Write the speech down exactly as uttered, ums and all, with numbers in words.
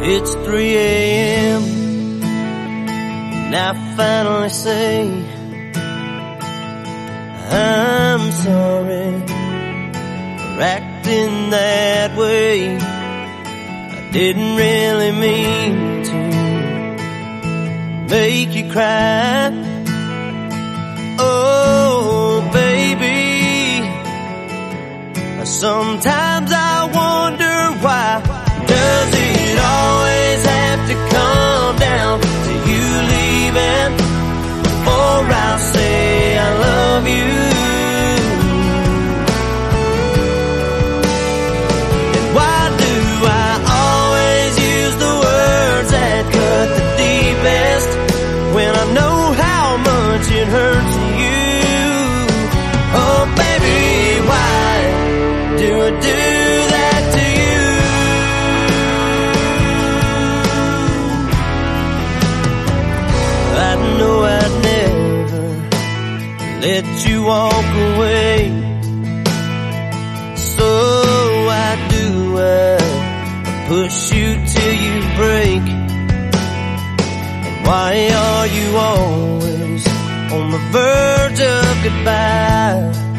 It's three a m and I finally say I'm sorry for acting that way. I didn't really mean to make you cry. Oh, baby, sometimes I wonder why. Does it always have to come down to you leaving before I say I love you? And why do I always use the words that cut the deepest when I know how much it hurts you? Oh baby, why do I do that to you? I know I'd never let you walk away, so I do. I push you till you break. And why are you always on the verge of goodbye?